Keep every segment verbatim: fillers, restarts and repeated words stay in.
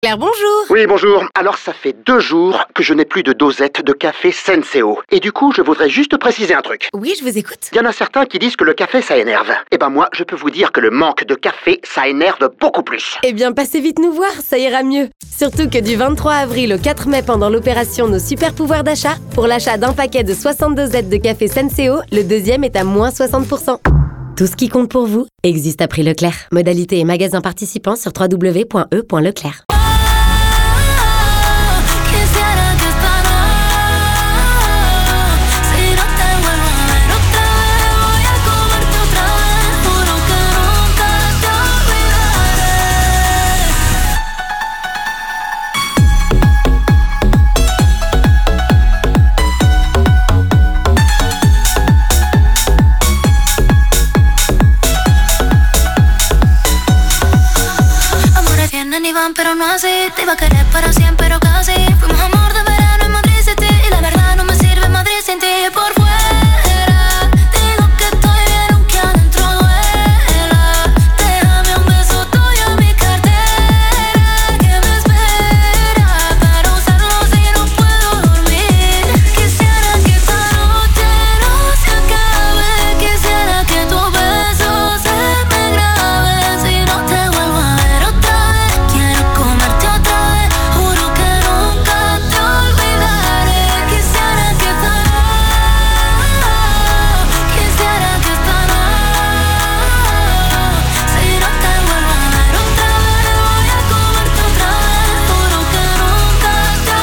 Claire, bonjour. Oui, bonjour. Alors, ça fait deux jours que je n'ai plus de dosette de café Senseo. Et du coup, je voudrais juste préciser un truc. Oui, je vous écoute. Il y en a certains qui disent que le café, ça énerve. Eh ben moi, je peux vous dire que le manque de café, ça énerve beaucoup plus. Eh bien, passez vite nous voir, ça ira mieux. Surtout que du vingt-trois avril au quatre mai, pendant l'opération Nos Super Pouvoirs d'achat, pour l'achat d'un paquet de soixante dosettes de café Senseo, le deuxième est à moins soixante pour cent. Tout ce qui compte pour vous existe à prix Leclerc. Modalité et magasins participants sur w w w point e point leclerc. Pero no así, te iba a querer para siempre, pero casi. Fuimos amor de verano en Madrid City. Y la verdad no me sirve Madrid sin ti. Por fuera, digo que estoy bien aunque adentro duela. Déjame un beso tuyo en mi cartera que me espera para usarlo si no puedo dormir. Quisiera que esta noche no se acabe. Quisiera que tus besos se me graben. Si no te vuelvo a ver otra vez, quiero comerte otra vez. Juro que nunca te olvidaré. Quisiera que esta Quisiera que esta si no te vuelvo a ver otra vez, voy a comerte otra vez. Juro que nunca te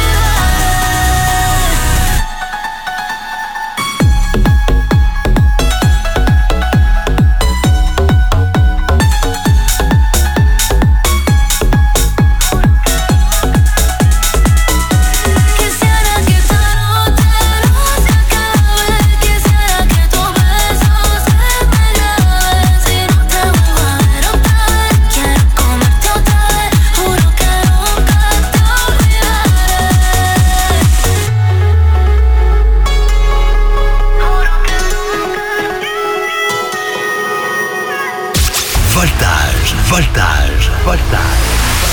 Quisiera que esta noche no se acabe. Quisiera que tus besos se me graben. Si no te vuelvo a ver otra vez, quiero comerte otra vez. Juro que nunca te olvidaré. Voltage, voltage, voltage.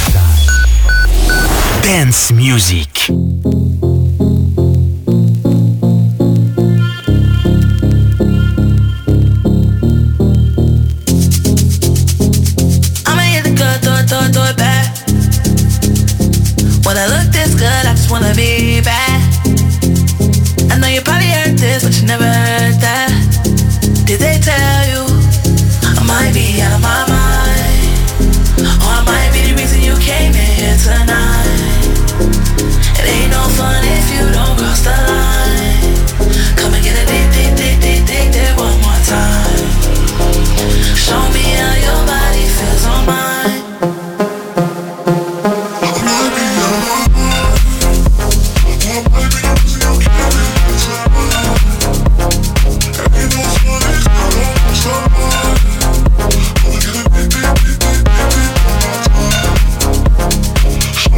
Dance music. I'ma hit the good, throw it, throw it, throw it back. When I look this good, I just wanna be bad. I know you probably heard this, but you never heard that. Did they tell you I might be out of my mind? Or I might be the reason you came in here tonight. It ain't no fun if you don't cross the line. Come and get a dick, dick, dick, dick, dick, dick one more time. Show me how your body feels on mine. Show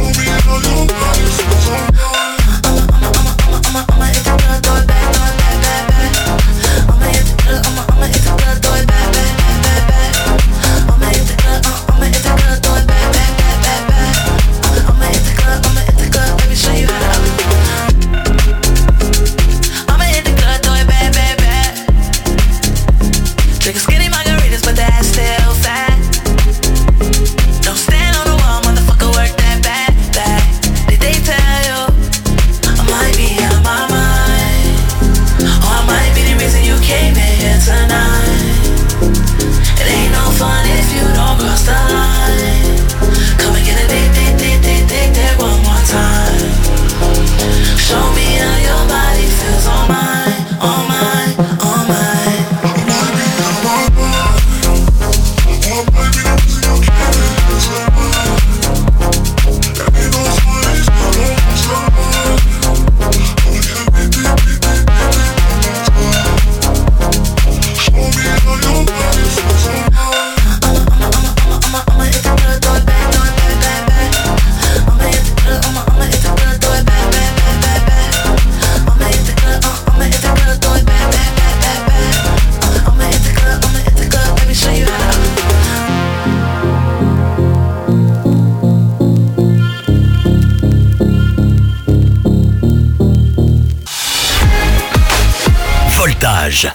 Voltage.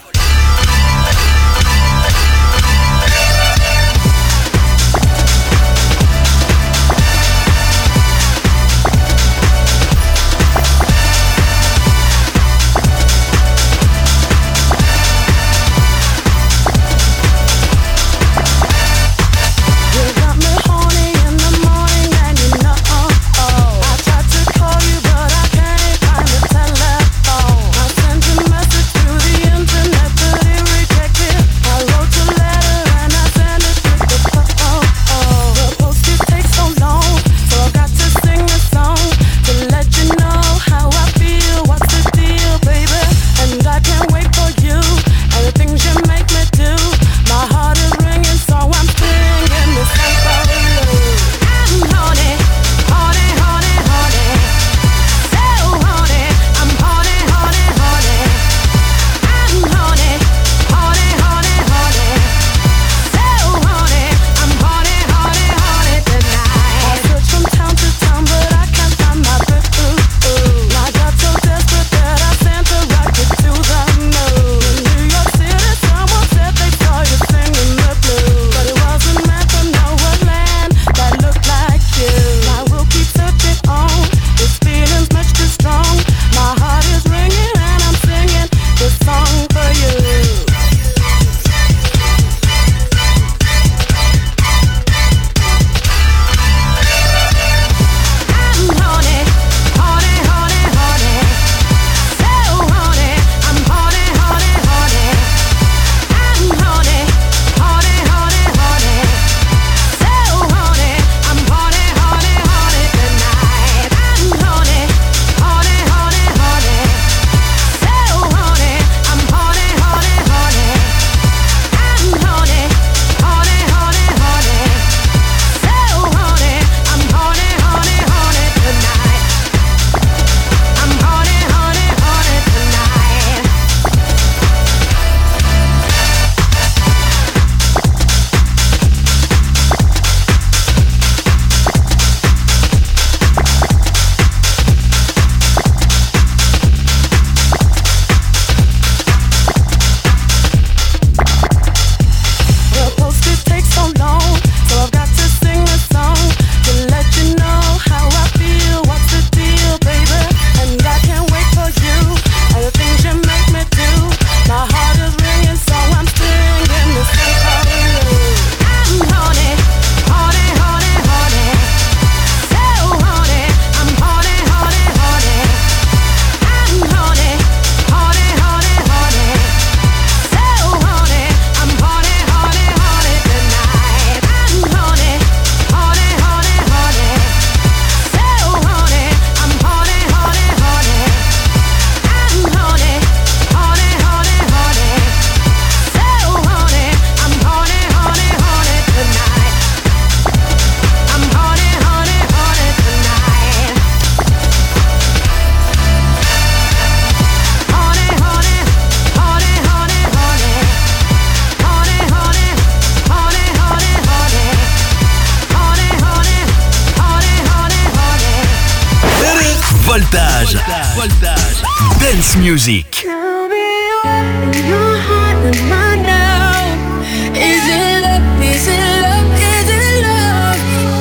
Voltage. Voltage. Dance music. Tell me what in your heart and mind now. Is it love? Is it love? Is it love?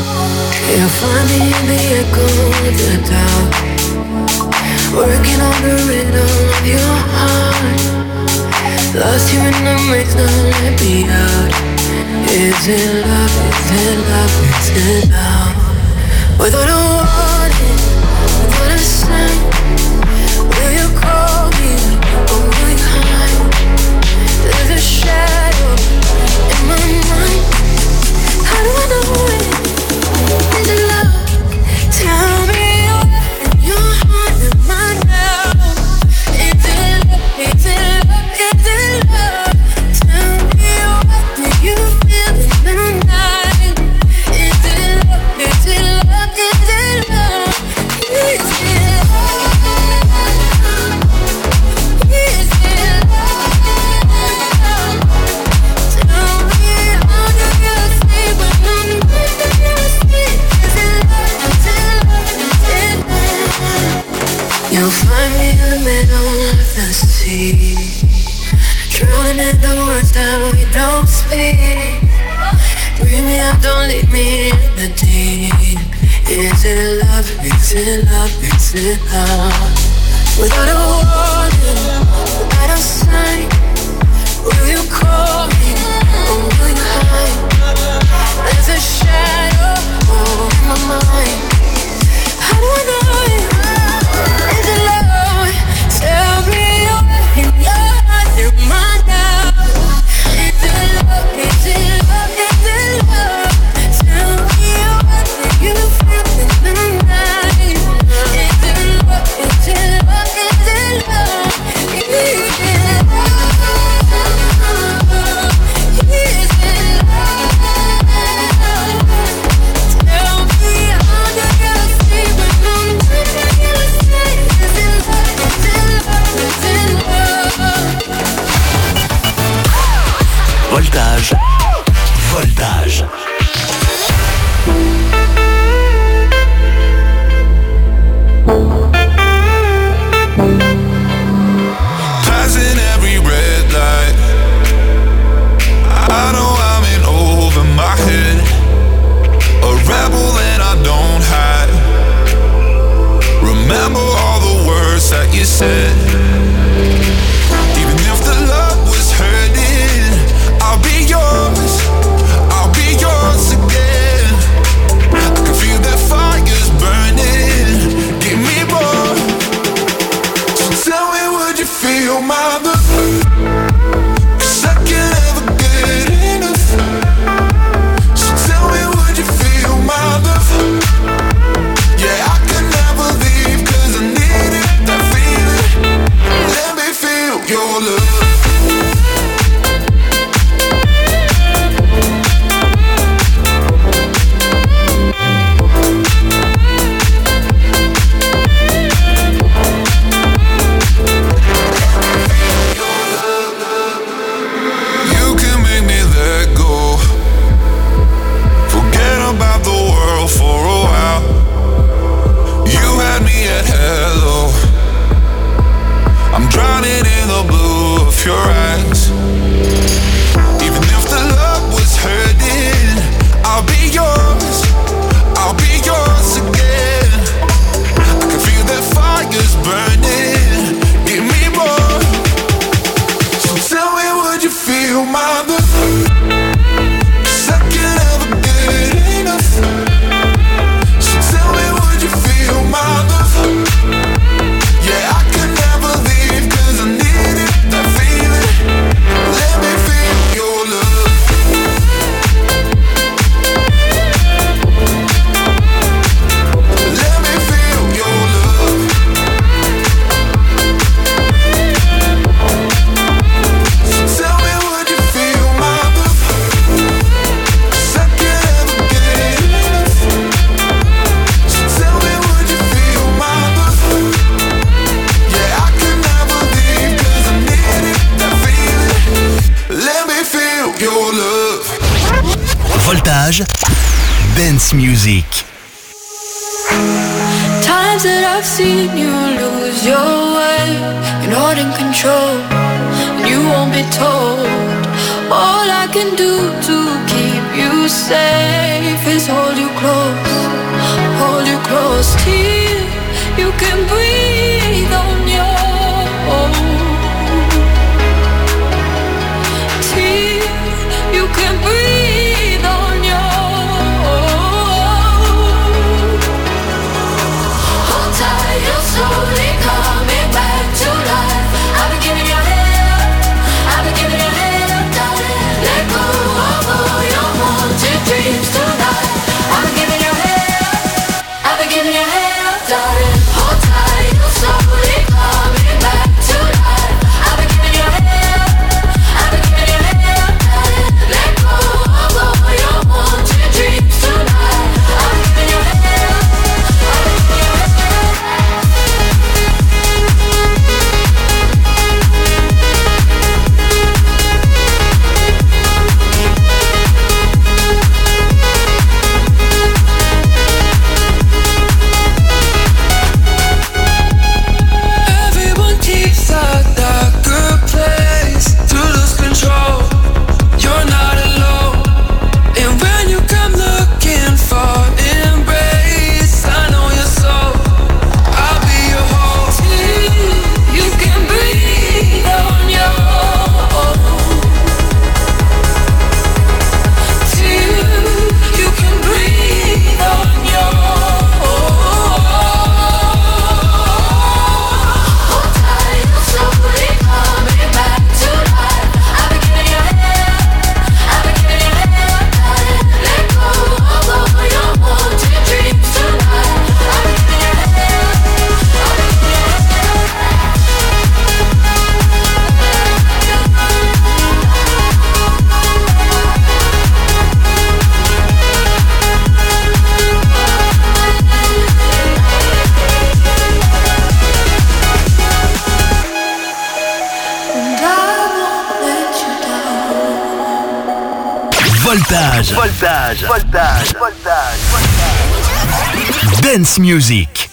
You'll find me in the echo of the doubt, working on the rhythm of your heart. Lost you in the maze, now let me out. Is it love? Is it love? Is it love? Without a warning, without a sign, will you call me or will you hide? There's a shadow in my mind. How do I know it? Is it love? Tell me what in your heart and mind now. Is it love? Is it love? Is it love? Tell me what do you feel in the night? Is it love? Is it love? Is it love? Is it love? Is it love? Tell me how do you feel when I'm with you? Is it love? Is it love? Is it love? You'll find me in the middle of the sea, Running the words that we don't speak. Bring me up, don't leave me in the deep. Is it love? Is it love? Is it love? Without a warning, without a sign, will you call me or will you hide? There's a shadow in my mind. How do I know it? Is it love? Tell me you're in your heart, you're mine now. Is it love? Is it love? Is it love? Tell me what do you feel in the night? Is it love? Is it love? Is it love? Is it love? Is it love? Tell me how do you feel when I'm dreaming you say, is it love? Is it love? Is it love? Voltage. Voltage. Passing every red light, I know I'm in over my head. A rebel and I don't hide. Remember all the words that you said. Even if the love was hurting, I'll be yours, I'll be yours again. I can feel that fire's burning, give me more. So tell me, would you feel my love? 'Cause I can't ever get enough. So tell me, would you feel my love? Yeah, I can never leave 'cause I need it, that feeling. Let me feel your love. You can make me let go. Forget about the world for a while. You had me at hello. I'm drowning in the blue of your eyes. Even if the love was hurting, I'll be yours, I'll be yours again. I can feel that fire's burning, give me more. So tell me, would you feel my love? 'Cause I can't ever get enough. So tell me, would you feel my love? Yeah, I can never leave 'cause I need it, that feeling. Let me feel your love. Let me feel your love. So tell me, would you feel my love? 'Cause I can't ever get enough. So tell me, would you feel my love? Yeah, I can never leave 'cause I need it, that feeling. Let me feel your love. Voltage. Dance music. Times that I've seen you lose your way, you're not in control, and you won't be told. All I can do to keep you safe is hold you close, hold you close till you can breathe on your own. Till you can breathe on your own. Hold tight, you're slowly coming back to life. I've been giving you hell, I've been giving you hell, darling. Let go of all your haunted dreams tonight. I've been giving you hell, I've been giving you hell, darling. Hold tight. Voltage. Voltage. Voltage. Voltage. Voltage. Dance Music.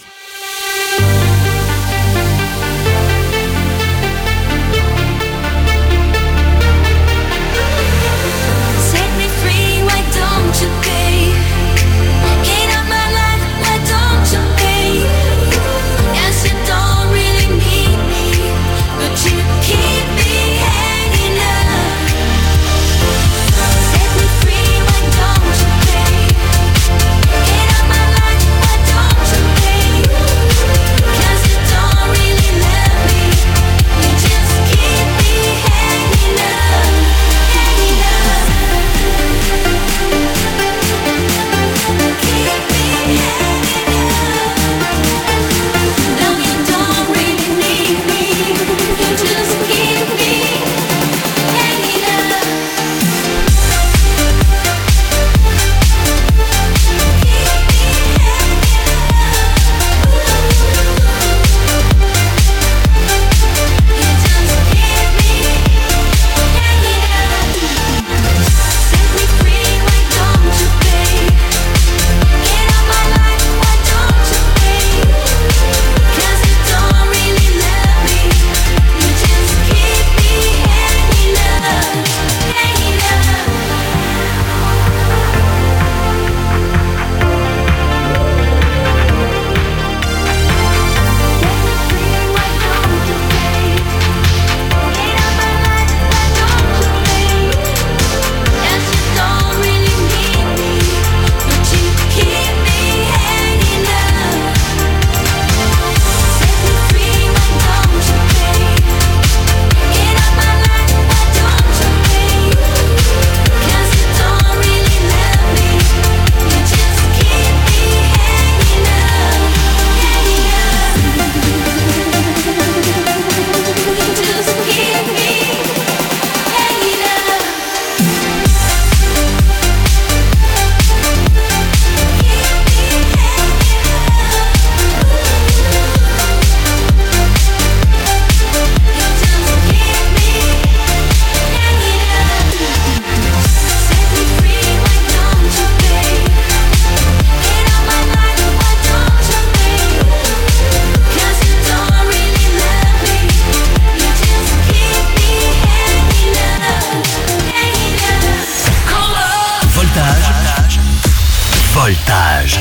Voltage.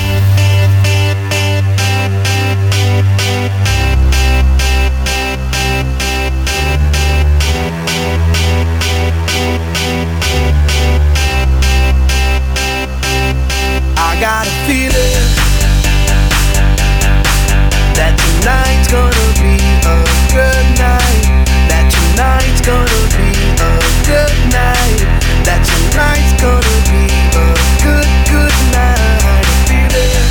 I got a feeling that tonight's gonna be a good night. That tonight's gonna be a good night. That tonight's gonna be a good, good night. A feeling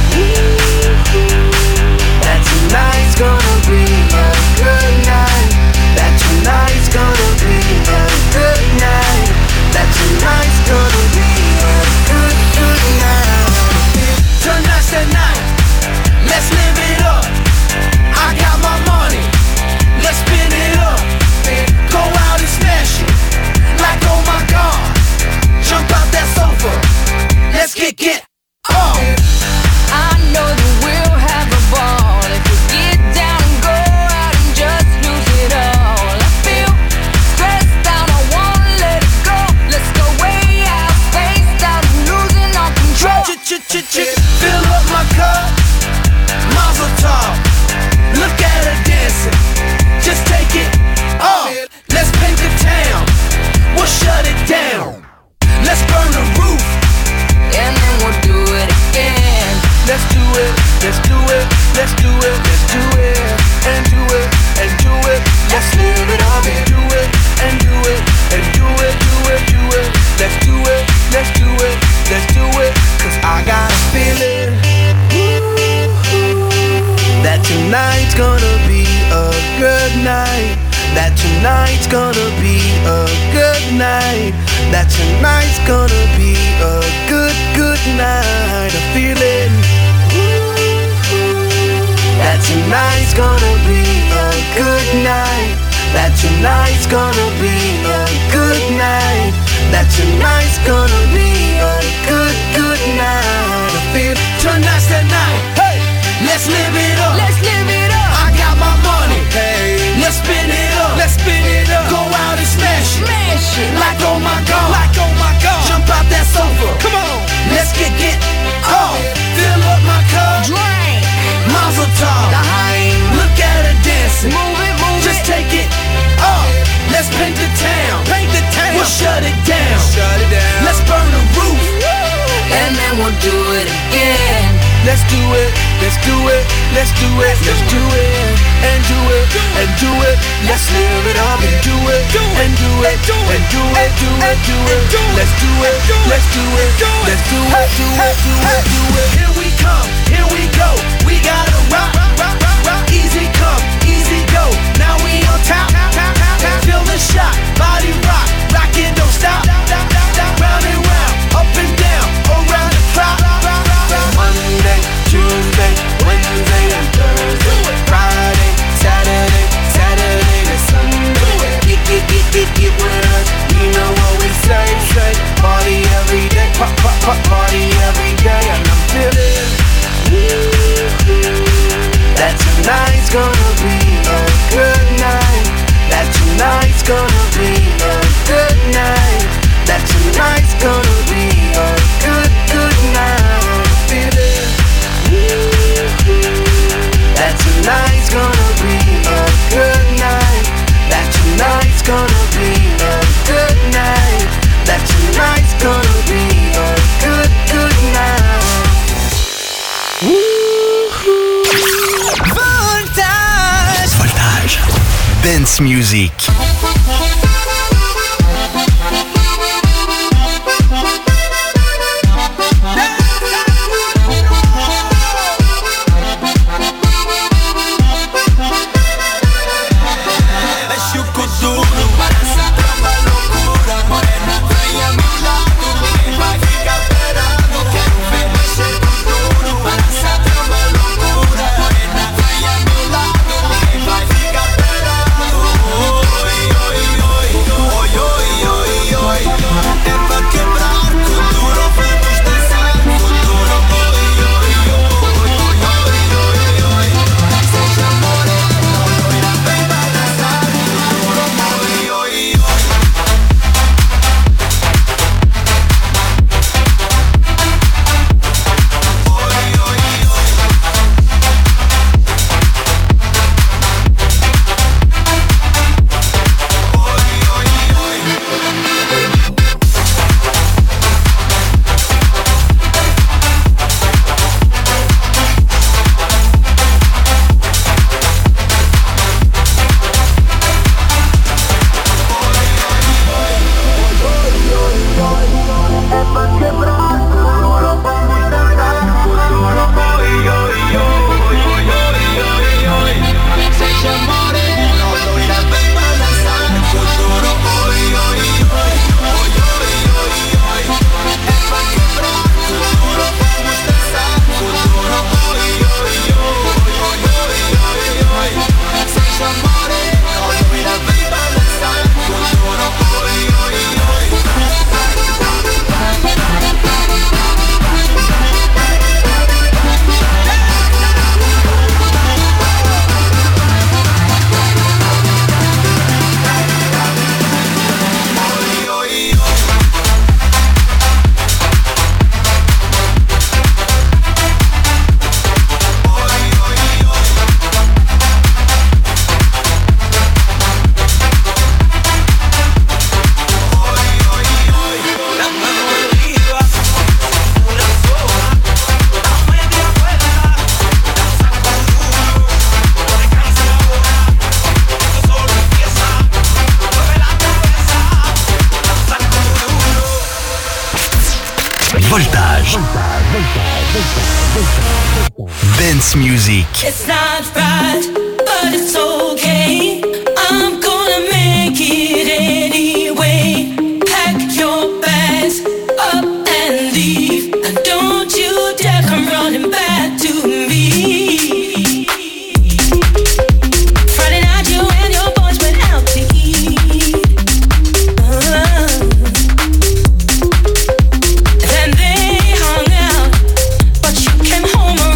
that tonight's gonna be a good night. That tonight's gonna be a good night. That tonight's gonna be a good, good night. Tonight's the night. Let's live it up. I got my money. Let's spin it up. Go out and smash it. Like oh my God. Jump out that sofa. Let's kick it up. I know that we'll have a ball if we get down and go out and just lose it all. I feel stressed out, I wanna let it go. Let's go way out, spaced out, losing all control. Fill up my cup, Mazel tov. Look at her dancing, just take it off. Let's paint the town, we'll shut it down. Let's burn the roof, and then we'll do it again. let's do it, let's do it, let's do it, let's do it, and do it, and do it. Let's live it up and do it, and do it, and do it, do it, do it. Let's do it, let's do it, let's do it. Cause I got a feeling that tonight's gonna be a good night. That tonight's gonna be a good night. That tonight's gonna be a good, good night. A feeling that tonight's gonna be a good night. That tonight's gonna be a good night. That tonight's gonna be tonight? Hey, let's live it up. Let's live it up. I got my money. Hey, let's spin it up. Let's spin it up. Go out and smash it. Smash it. Like oh my god. Like oh my god. Jump out that sofa. Come on. Let's get get oh. Fill up my cup. Drink. Mazel tov. Look at her dancing. Move it, move Just it. Take it up. Let's paint the town. Paint the town. We'll shut it down. Shut it down. Let's burn the roof. Woo. And then we'll do it again. Let's do it. Let's do it. Let's do it. Let's do it. And do it. And do it. Let's live it up and do it. And do it. And do it. Do it. Do it. Let's do it. Let's do it. Let's do it. Do it. Do it. Do it. Here we come. Here we go. We gotta rock. Rock. Rock. Rock. Easy come. Easy go. Now we on top. Feel the shot. Body rock. Rock it. Don't stop. Round and round. Up and down. Around the clock. Monday, Tuesday, Wednesday, and Thursday, Friday, Saturday, Saturday to Sunday. Get, get, get, get, get with us. You know what we say, say. Party every day, pop, pop, pop, party every day, and I'm feeling that tonight's gonna be a good night. That tonight's gonna be a good night. That tonight's gonna be a good, good night. That tonight's gonna be a good night. That tonight's gonna be a good night. That tonight's gonna be a good, good night. Voltage. Voltage. Dance music. Voltage. Dance music. It's not right, but it's okay. I'm gonna make it anyway. Pack your bags up and leave, and don't you dare come running back to me. Friday night, you and your boys went out to eat. Uh, then they hung out, but you came home.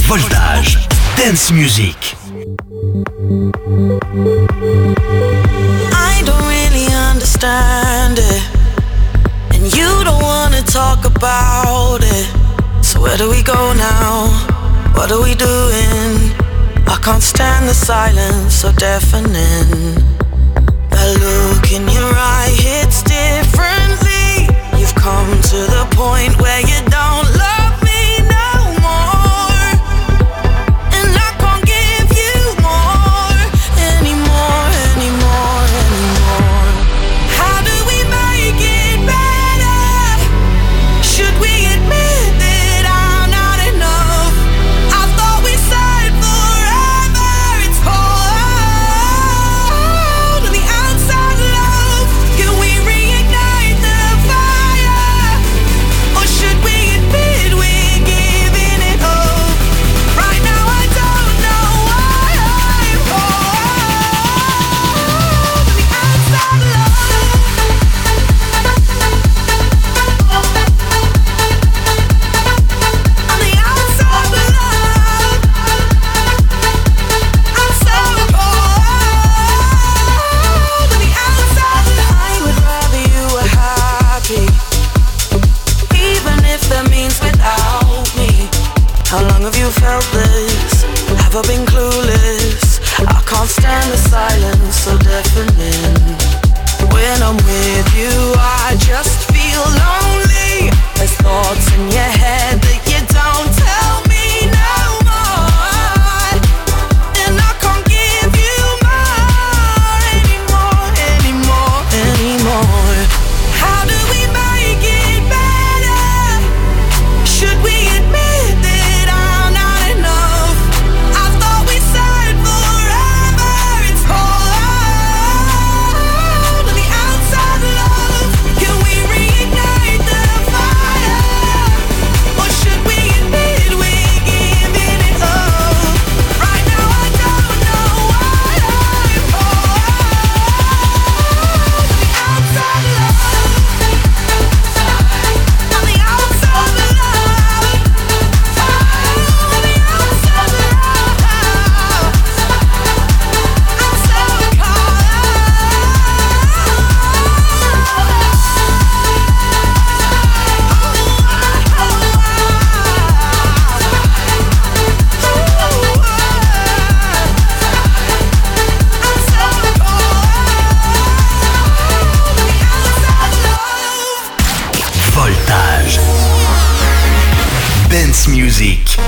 Voltage, Dance Music. I don't really understand it, and you don't wanna talk about it. So where do we go now? What are we doing? I can't stand the silence so deafening. That look in your eye hits differently. You've come to the point where you don't love me no more, and I can't give you more anymore, anymore, anymore. How do we make it better? Should we admit that I'm not enough? I thought we said forever. It's cold on the outside, love. Can we reignite the fire? Or should we admit we're giving it up? Right now I don't know why I'm cold on the outside, love. On the outside, love. I'm so cold on the outside, love. I would rather you were happy, even if that means without me. How long have you felt this? Have I been clueless? I can't stand the silence so deafening. When I'm with you, I just feel lonely. There's thoughts in your head that you don't tell me no more, and I can't give you more anymore, anymore, anymore. How do we make it better? Should we admit that I'm not enough? I thought we said forever. It's cold on the outside, love. Can we reignite the fire? Or should we admit we're giving it up? Right now I don't know why I'm cold on the outside, love. On the outside, love. On the outside, love. I'm so Voltage, Dance Music.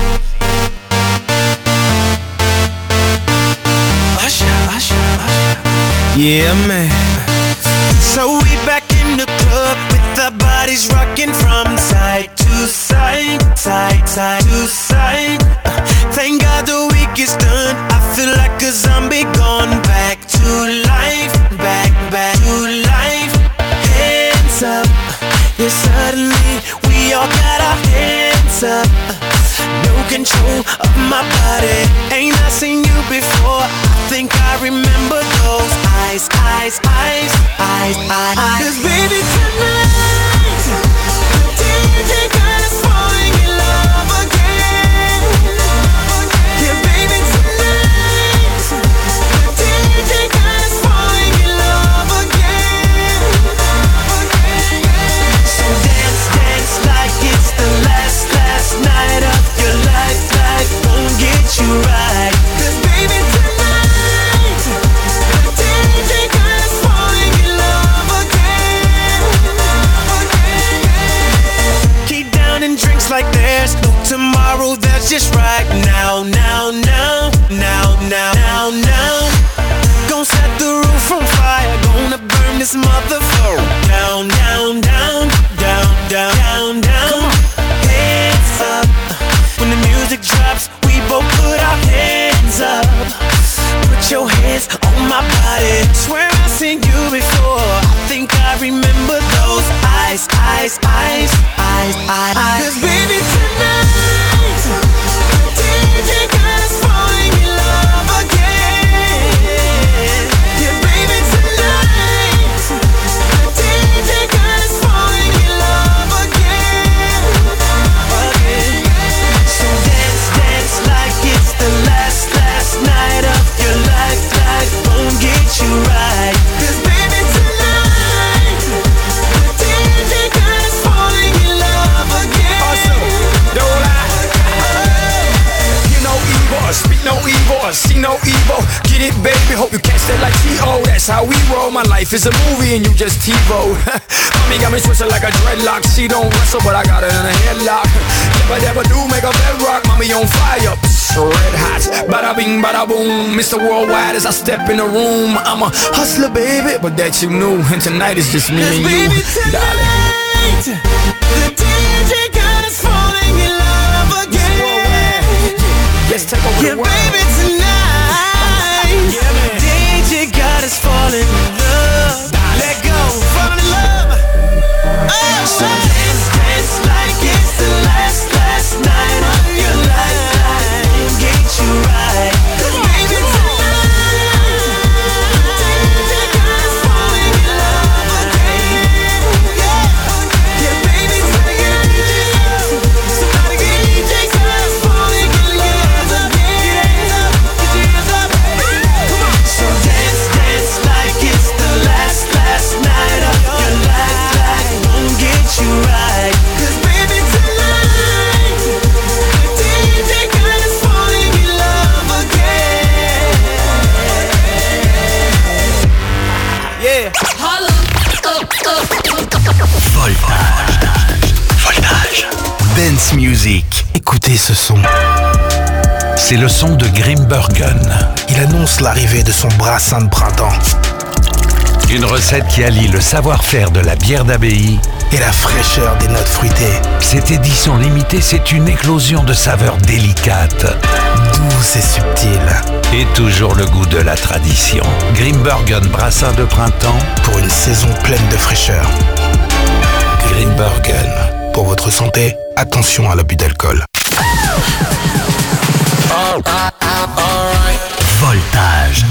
Yeah, man. So we back in the club with our bodies rocking from side to side, side, side to side. Uh, Thank God the week is done. I feel like a zombie gone back to life, back, back to life. Hands up, yeah, suddenly we all got our hands up. No control of my body. Ain't I seen you before? I think I remember those eyes, eyes, eyes, eyes, eyes. Cause baby tonight, the D J got us falling in love again. Yeah, baby tonight, the D J got us falling in love again. So dance, dance like it's the last, last night of your life. Life won't get you right. Cause baby tonight, the D J got us falling in love again. Keep down and drinks like there's no tomorrow. That's just right now, now, now, now, now, now, now. Gon' set the roof on fire. Gonna burn this motherfucker down, down, down, down, down, down, down. Hands up. When the music drops, we both put our hands up. Put your hands on my body. Swear I've seen you before. I think I remember those eyes, eyes, eyes, eyes, eyes, eyes. Cause baby tonight, the D J got us falling in love again. Yeah, baby tonight, the D J got us falling in love again. uh, see no evil. Get it, baby, hope you catch that like T O. That's how we roll, my life is a movie and you just TiVo. Mommy got me twisted like a dreadlock. She don't wrestle, but I got her in a headlock. If I ever do make a bedrock, mommy on fire, red hot. Bada bing, bada boom, Mister Worldwide as I step in the room. I'm a hustler, baby, but that you knew. And tonight is just me and you, darling. The D J God is falling in love again. Let's take over yeah, the world. baby, tonight yeah, man. D J God is falling in love. Let go, fall in love. Oh, so dance, dance like it's the last, last night of your life. Get you right, baby, tonight. D J God is falling in love again. Yeah, yeah, baby, tonight. Somebody get D J God is falling in love again. Get your hands up, come on. So dance, dance like it's the last, last night of your life. Won't get you right, 'cause baby, tonight the D J God is falling in love again. Yeah. Voltage. Voltage. Dance Music. Écoutez ce son. C'est le son de Grimbergen. Il annonce l'arrivée de son brassin de printemps Une recette qui allie le savoir-faire de la bière d'abbaye et la fraîcheur des notes fruitées. Cette édition limitée, c'est une éclosion de saveurs délicates, douce et subtile, et toujours le goût de la tradition. Grimbergen brassin de printemps pour une saison pleine de fraîcheur. Grimbergen. Pour votre santé, attention à l'abus d'alcool. Voltage.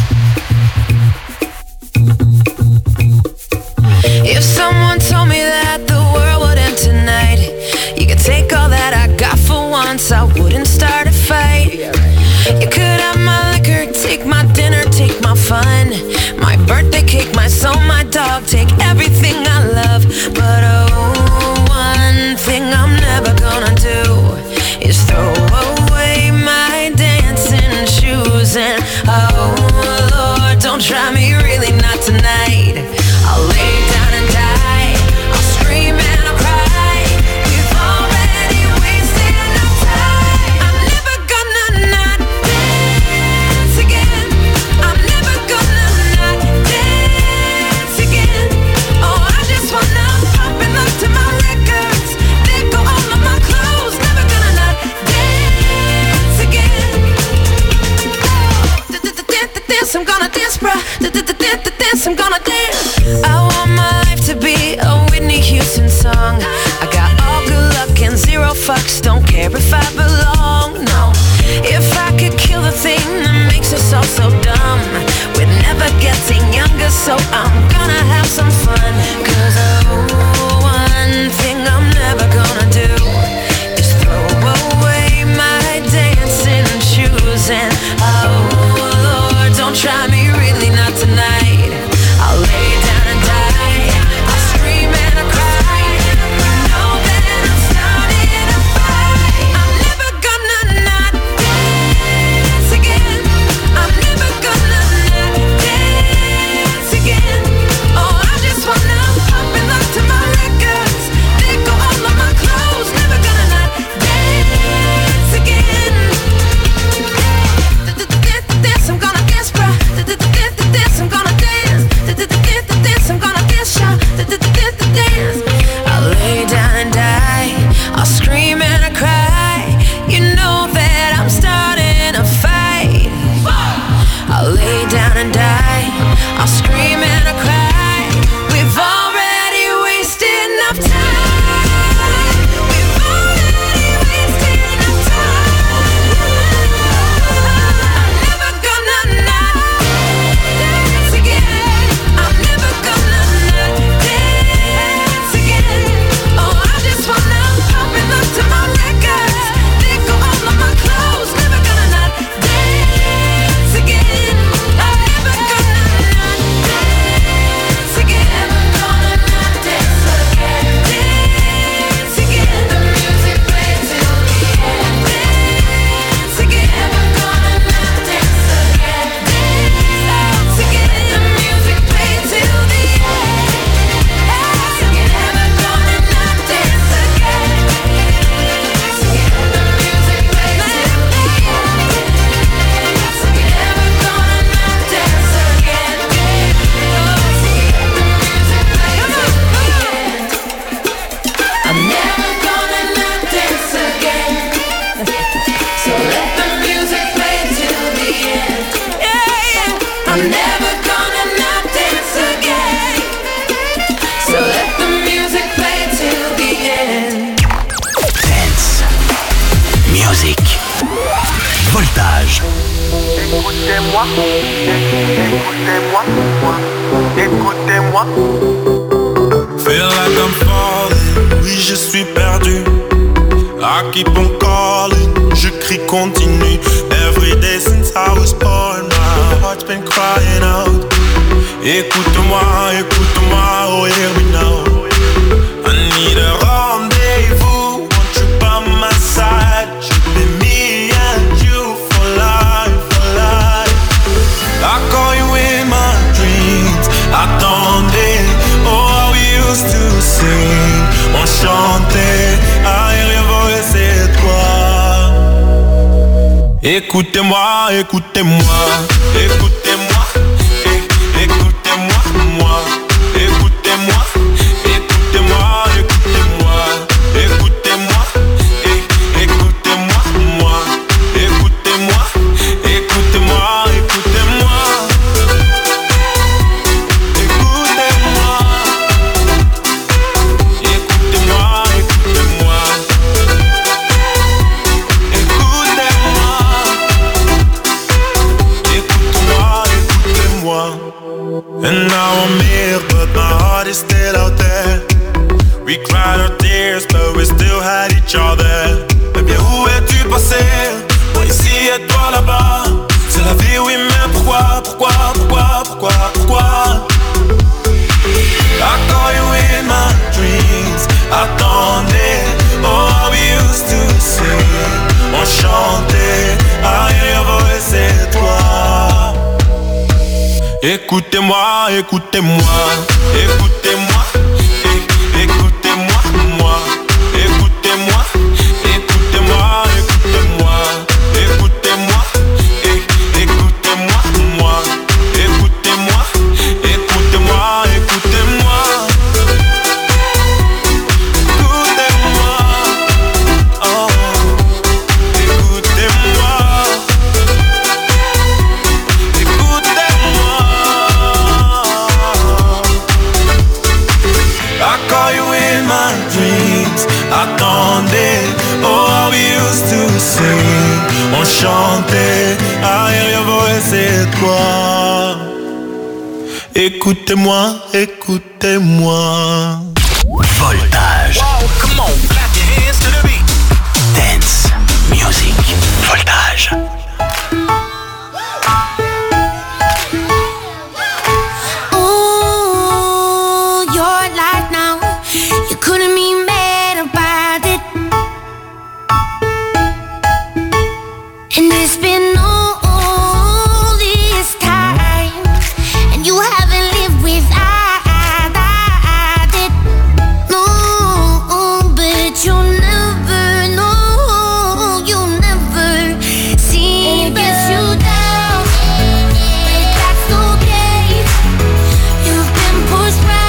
If someone told me that the world would end tonight, you could take all that I got for once, I wouldn't start a fight. You could have my liquor, take my dinner, take my fun, my birthday cake, my soul, my dog, take everything I love. But oh, one thing I'm never gonna do is throw away my dancing shoes. And oh Lord, don't try me, really not tonight. I'll lay down and die, I'll scream and I'll cry. We've already wasted enough time. I'm never gonna not dance again. I'm never gonna not dance again. Oh, I just wanna pop and look to my records, let go all of my clothes. Never gonna not dance again. Oh, dance, I'm gonna dance, bruh. Dance, I'm gonna dance. I want my life to be a Whitney Houston song. I got all good luck and zero fucks, don't care if I belong, no. If I could kill the thing that makes us all so dumb, we're never getting younger, so I'm gonna have some fun. 'Cause oh, one thing I'm never gonna do is throw away my dancing shoes. And oh Lord, don't try me, really not tonight. I'll lay down and die, I'll scream and I'll cry. You know that I'm starting a fight. I'm never gonna not dance again. I'm never gonna not dance again. Oh, I just wanna Music. Voltage. Écoutez-moi, écoutez-moi, écoutez-moi. Feel like I'm falling, oui je suis perdu. I keep on calling, je crie continue. Every day since I was born, my heart's been crying out. Écoute-moi, écoute-moi, oh hear me now. I need a rendezvous, want you by my side. Should be me and you for life, for life. I call you in my dreams, attendez. Oh, how we used to sing, on chantait. I hear your voice, c'est toi. Écoutez-moi, écoutez-moi, écoutez-moi, é- écoutez-moi, moi, écoutez-moi, écoutez-moi, écoutez-moi, écoutez-moi, é- écoutez-moi, moi, écoutez-moi, écoutez-moi, écoutez-moi. And now I'm here, but my heart is still out there. We cried our tears, but we still had each other. Eh bien, où es-tu passé? Moi ici et toi là-bas. C'est la vie, oui, mais pourquoi, pourquoi, pourquoi, pourquoi, pourquoi? I call you in my dreams. Attendez, oh, how we used to sing. On chantait, I hear your voice, c'est toi. Écoutez-moi, écoutez-moi, écoutez-moi, é- écoutez-moi, moi, écoutez-moi, écoutez-moi, écoutez-moi, écoutez-moi, é- écoutez-moi, moi, écoutez-moi, écoutez-moi, écoutez-moi, écoutez-moi, oh, écoutez-moi. I call you in my dreams. Attendez, oh how we used to sing. On chantait, I hear your voice, c'est toi. Écoutez-moi, écoutez-moi. Voltage. Wow, come on, clap your hands to the beat. Dance Music. Voltage. Couldn't be mad about it. And it's been all this time, and you haven't lived without it. No, but you'll never know, you'll never see. It gets you down, but that's okay. You've been pushed right.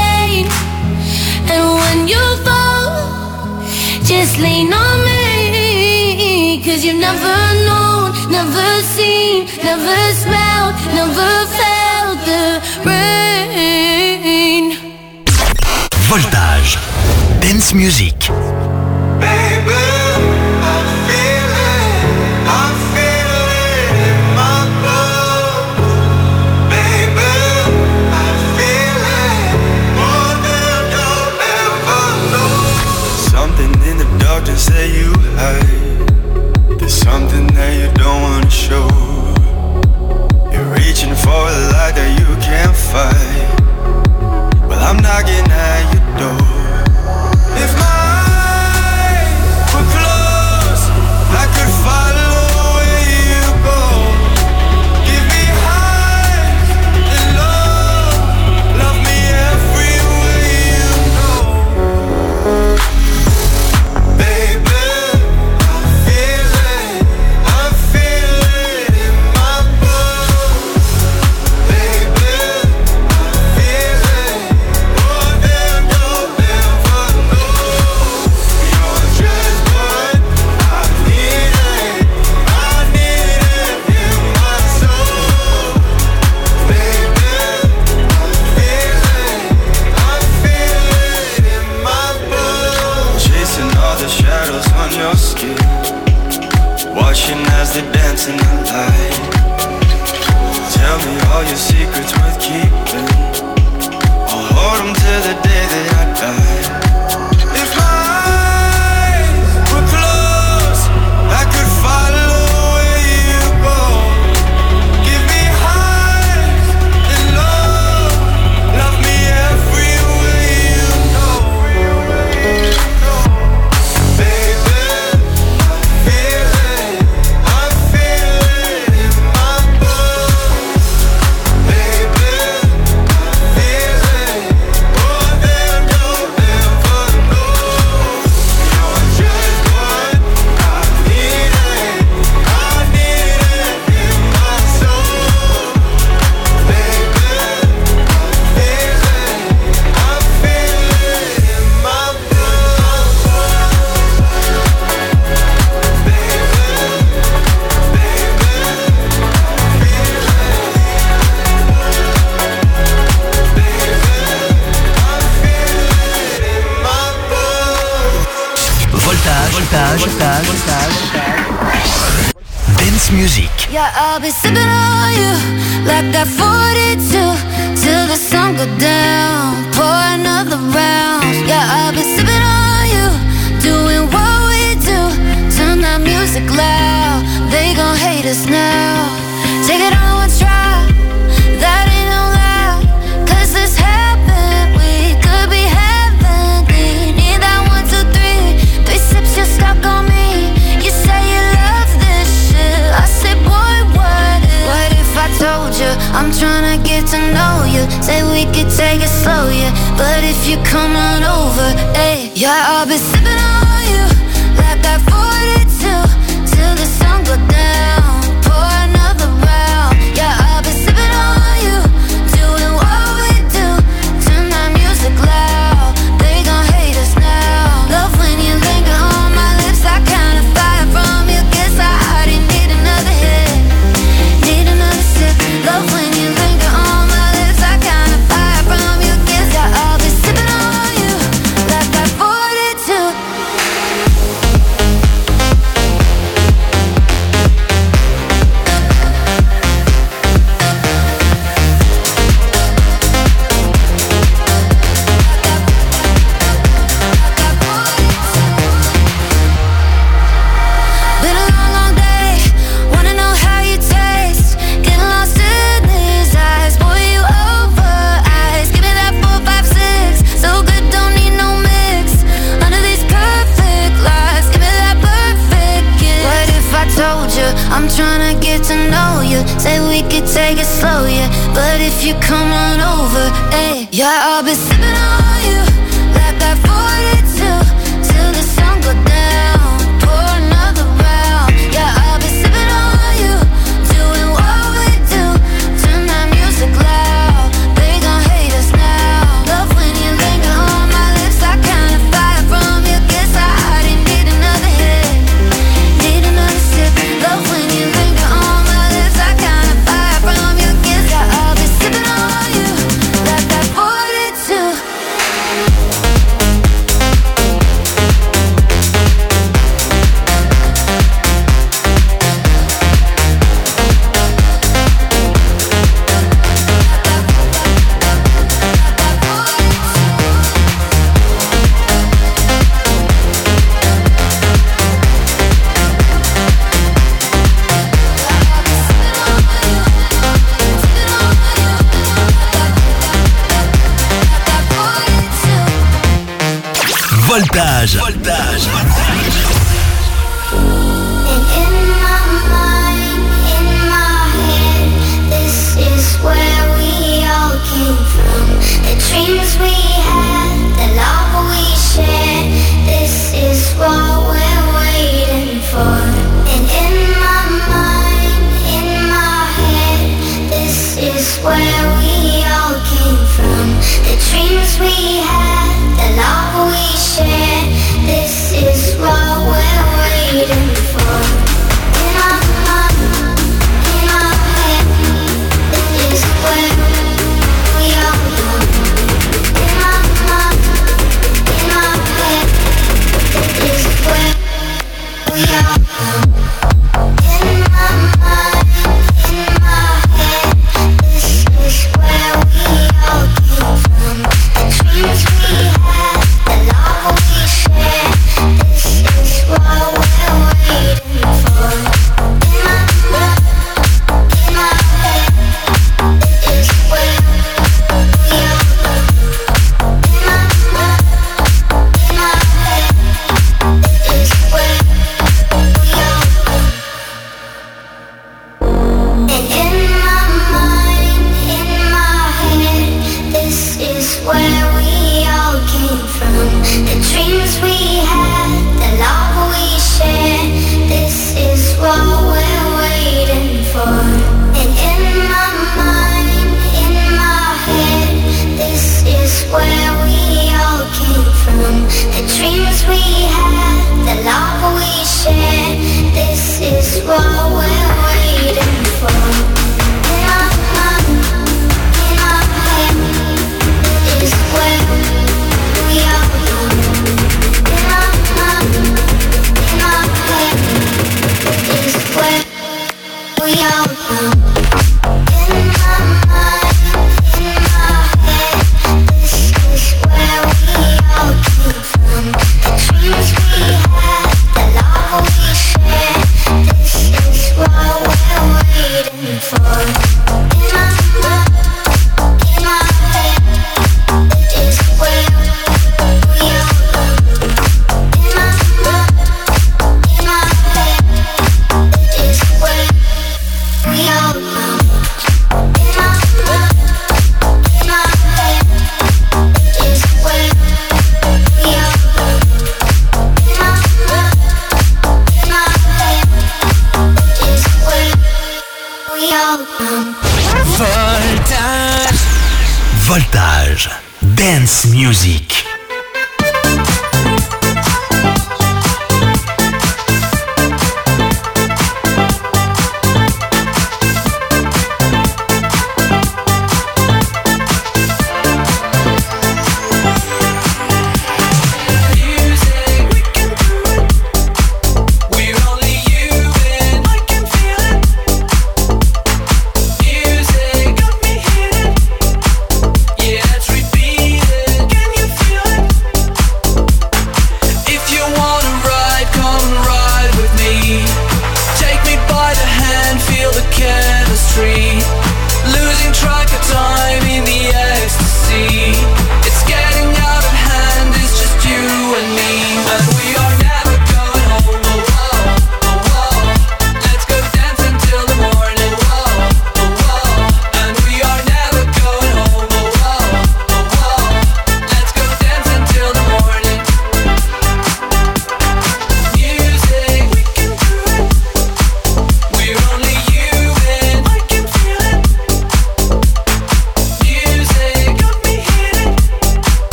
Just lean on me. me. Cause you've never known, never seen, never smelled, never felt the rain. Voltage. Dance music. Say you hide. There's something that you don't wanna show. You're reaching for a light that you can't fight. Well, I'm knocking at your door. If my eyes were closed, I could follow where you go. Give me highs and low. Love me every way you know. Watching as they dance in the light. Tell me all your secrets worth keeping. I'll hold them till the day that I die. If my eyes were closed, I could follow where you go. Give me highs and low. Love me every way you know. Baby, Dance music. Yeah, I'll be sipping on you like that forty-two till the sun go down. Pour another round. Yeah, I'll be sipping on you, doing what we do. Turn that music loud. They gon' hate us now. Take it on one try. That ain't no lie. Cause this happened. We could be heavenly. Need that one, two, three. Three sips, you're stuck on me. You say you love this shit. I say, boy, what if? What if I told you I'm tryna get to know you? Say we could take it slow, yeah. But if you come on over, hey, yeah, I'll be sipping on you like that forty-two till the sun go down. Pour another round. Yeah, I'll be sipping on you, doing what we do. Turn that music loud. They gon' hate us now. Love when you linger on my lips. I kinda fire from you. Guess I already need another hit. Need another sip. Love when you linger on my lips. I kinda fire from you. Guess yeah, I'll be sipping on you like that forty-two. Been a long, long day. Wanna know how you taste. Getting lost in these eyes. Boy, you over ice. Give me that four, five, six. So good, don't need no mix. Under these perfect lights. Give me that perfect kiss. What if I told you I'm tryna get to know you? Say we could take it slow, yeah. But if you come on over, hey, yeah, I'll be sipping on you like that forty-two till the sun go down. Pour another round. Yeah, I'll be sipping on you, doing what we do. Turn that music loud. They gon' hate us now. Love when you linger on my lips. I kinda fire from you. Guess I already need another hit. Need Voltage. Voltage. Where we all came from, the dreams we had, the love we shared. This is what we're waiting for. And in my mind, in my head, this is where we all came from. The dreams we had, the love we shared. This is what we're waiting for. In my mind, in my head, this is where we all come. In my mind, in my head, this is where we all come. In my mind, in my head, this is where we all came from. The dreams we had, the love we shared. This is what we're waiting for. In my mind, in my head, this is where we all come. In my mind, in my head, this is where we all come. And in my mind, in my head, this is where we all came from. The dreams we had, the love we shared. This is what we're waiting for. And in my mind, in my head, this is where we all came from. The dreams we had, the love we shared. This is what we're waiting for. In my mind, in my head, this is where we all come. In my mind, in my head, this is where we all come. In my mind, in my head, this is where we all came from. The dreams we had, the love we shared. This is what we're waiting for. In my mind, in my head, this is where we all come. In my mind, in my head, this is where we all come. In my mind, in my head, this is where we all come. In my mind, in my head, this is where we all come. Voltage. Voltage. Dance music.